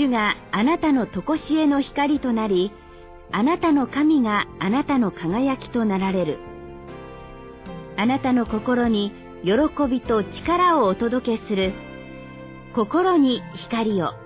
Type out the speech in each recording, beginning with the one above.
主があなたの常しえの光となり、あなたの神があなたの輝きとなられる。あなたの心に喜びと力をお届けする。心に光を。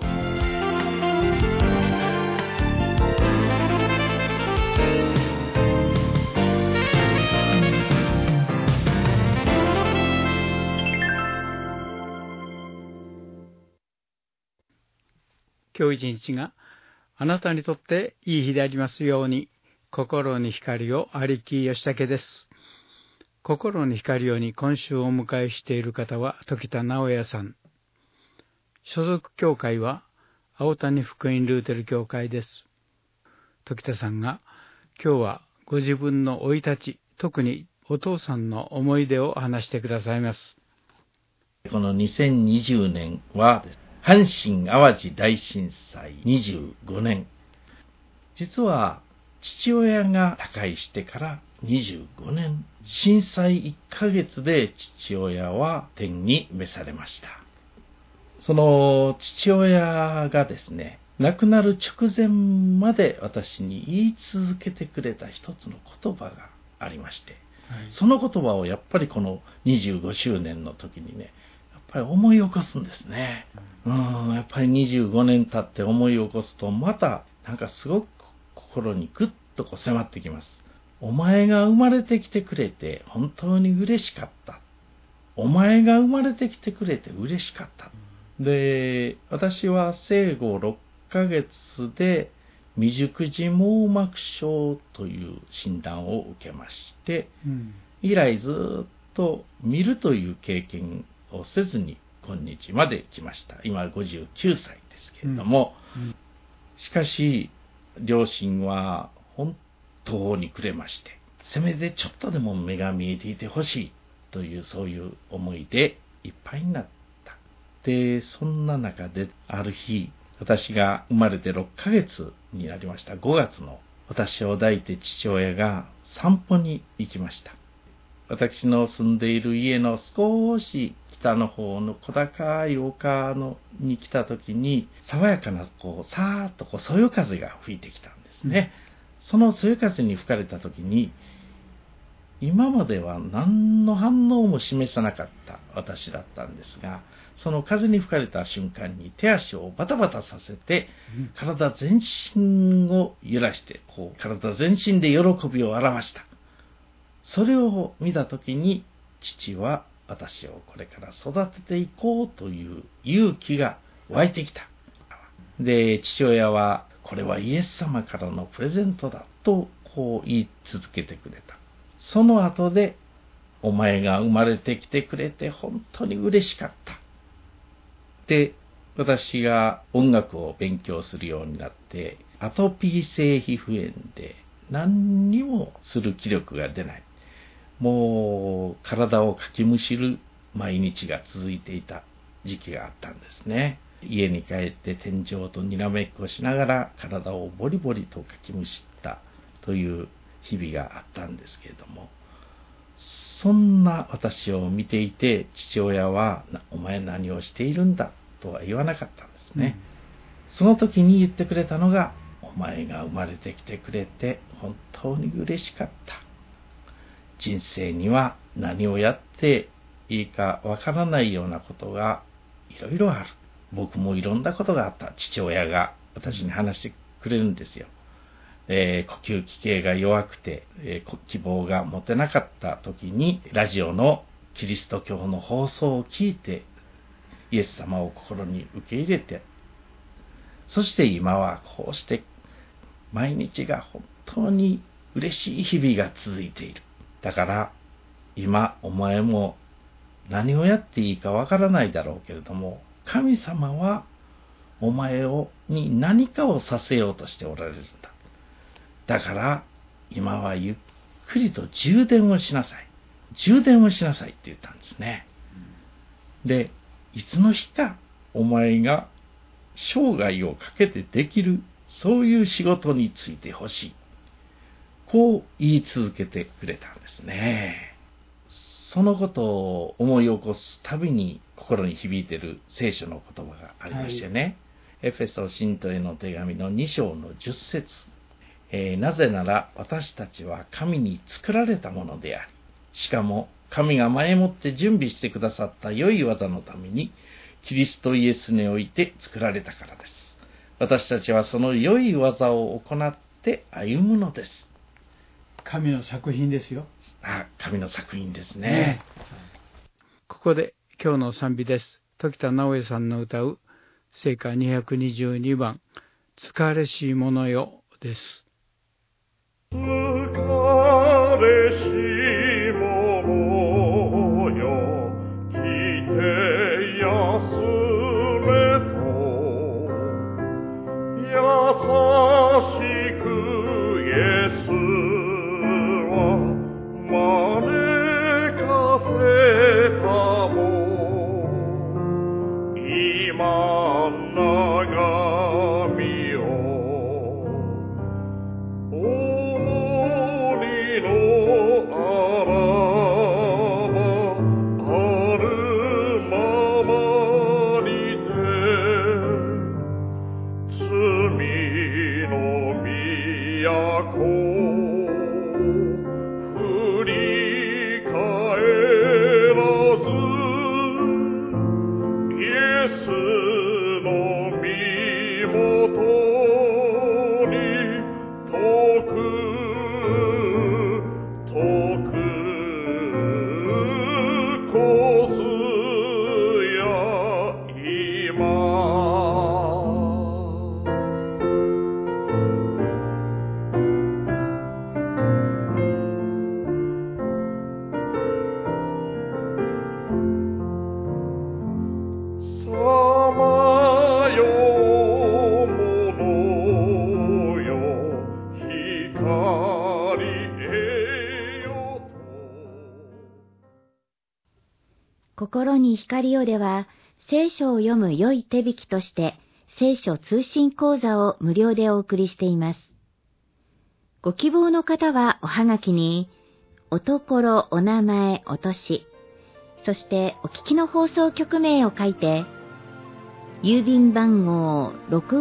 今日一日があなたにとっていい日でありますように。心に光を、有木義武です。心に光をに今週お迎えしている方は時田直也さん。所属教会は青谷福音ルーテル教会です。時田さんが今日はご自分の生い立ち、特にお父さんの思い出を話してくださいます。 この2020年は阪神・淡路大震災25年。実は父親が他界してから25年。震災1ヶ月で父親は天に召されました。その父親がですね、亡くなる直前まで私に言い続けてくれた一つの言葉がありまして、その言葉をやっぱりこの25周年の時にね、やっぱり思い起こすんですね。やっぱり25年経って思い起こすと、またなんかすごく心にグッと迫ってきます。お前が生まれてきてくれて本当に嬉しかった。お前が生まれてきてくれて嬉しかった。で、私は生後6ヶ月で未熟児網膜症という診断を受けまして、以来ずっと見るという経験をせずに今日まで来ました。今59歳ですけれども、しかし両親は本当にくれまして、せめてちょっとでも目が見えていてほしいというそういう思いでいっぱいになった。で、そんな中である日、私が生まれて6ヶ月になりました5月の、私を抱いて父親が散歩に行きました。私の住んでいる家の少し北の方の小高い丘に来た時に、爽やかなさーっとそよ風が吹いてきたんですね。そのそよ風に吹かれた時に、今までは何の反応も示さなかった私だったんですが、その風に吹かれた瞬間に手足をバタバタさせて、体全身を揺らして、体全身で喜びを表した。それを見たときに、父は私をこれから育てていこうという勇気が湧いてきた。で、父親は、これはイエス様からのプレゼントだと言い続けてくれた。その後で、お前が生まれてきてくれて本当に嬉しかった。で、私が音楽を勉強するようになって、アトピー性皮膚炎で何にもする気力が出ない。もう体をかきむしる毎日が続いていた時期があったんですね。家に帰って天井とにらめっこしながら体をボリボリとかきむしったという日々があったんですけれども、そんな私を見ていて父親は、お前何をしているんだとは言わなかったんですね。その時に言ってくれたのが、お前が生まれてきてくれて本当に嬉しかった。人生には何をやっていいかわからないようなことがいろいろある。僕もいろんなことがあった。父親が私に話してくれるんですよ。呼吸器系が弱くて、希望が持てなかった時にラジオのキリスト教の放送を聞いてイエス様を心に受け入れて、そして今はこうして毎日が本当に嬉しい日々が続いている。だから今お前も何をやっていいかわからないだろうけれども、神様はお前に何かをさせようとしておられるんだ。だから今はゆっくりと充電をしなさい。充電をしなさいって言ったんですね。で、いつの日かお前が生涯をかけてできるそういう仕事についてほしい。こう言い続けてくれたんですね。そのことを思い起こすたびに心に響いている聖書の言葉がありましてね。 エフェソ信徒への手紙の2章の10節、なぜなら私たちは神に作られたものであり、しかも神が前もって準備してくださった良い技のためにキリストイエスにおいて作られたからです。私たちはその良い技を行って歩むのです。 神の作品ですよ。 神の作品ですね。 ここで今日の賛美です。時田直江さんの歌う聖歌222番、疲れし者よです。 疲れし者よ、来て休めと、優しくイエスは招かせたも、今長みを重荷のあらばあるままにて、罪の都振り返らず、イエスの身元に遠くこずや今。さまようものよ、光へよと。 心に光をでは、聖書を読む良い手引きとして、聖書通信講座を無料でお送りしています。ご希望の方はおはがきに、おところ、お名前、お年、そしてお聞きの放送局名を書いて、郵便番号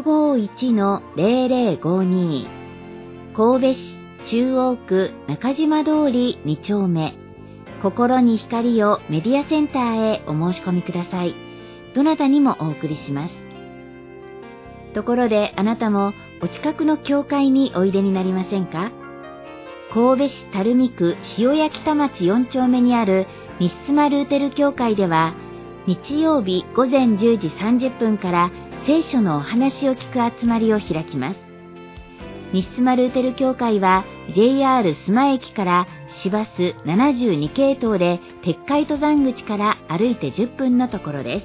651-0052 神戸市中央区中島通り2丁目、心に光をメディアセンターへお申し込みください。どなたにもお送りします。ところであなたもお近くの教会においでになりませんか？神戸市垂水区塩谷北町4丁目にあるミッスマルーテル教会では、日曜日午前10時30分から聖書のお話を聞く集まりを開きます。ミッスマルーテル教会は JR 須磨駅から市バス72系統で鉄海登山口から歩いて10分のところです。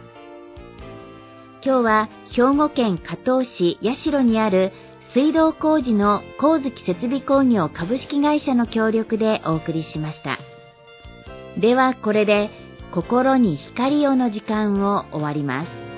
今日は兵庫県加東市社にある水道工事の光月設備工業株式会社の協力でお送りしました。ではこれで心に光をの時間を終わります。